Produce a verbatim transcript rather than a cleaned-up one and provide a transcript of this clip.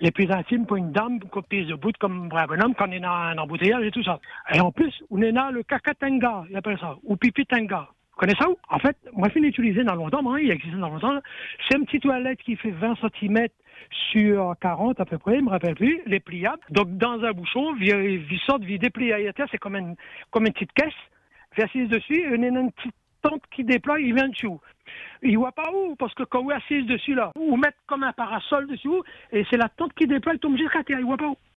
les plus intimes pour une dame qu'on pisse debout comme un bonhomme quand on est dans un embouteillage et tout ça. Et en plus, on est dans le cacatenga, ils appellent ça, ou pipi-tenga. Vous connaissez ça? En fait, moi, je l'ai utilisé dans longtemps, moi, il existe dans longtemps. C'est une petite toilette qui fait vingt centimètres sur quarante à peu près, je ne me rappelle plus, les pliables. Donc, dans un bouchon, il sort, il déplie à terre, c'est comme une, comme une petite caisse. Il assise dessus, et on a une petite tente qui déploie, il vient dessus. Il ne voit pas où, parce que quand vous assise dessus, là, vous mettez comme un parasol dessus, et c'est la tente qui déploie, il tombe jusqu'à terre, il ne voit pas où.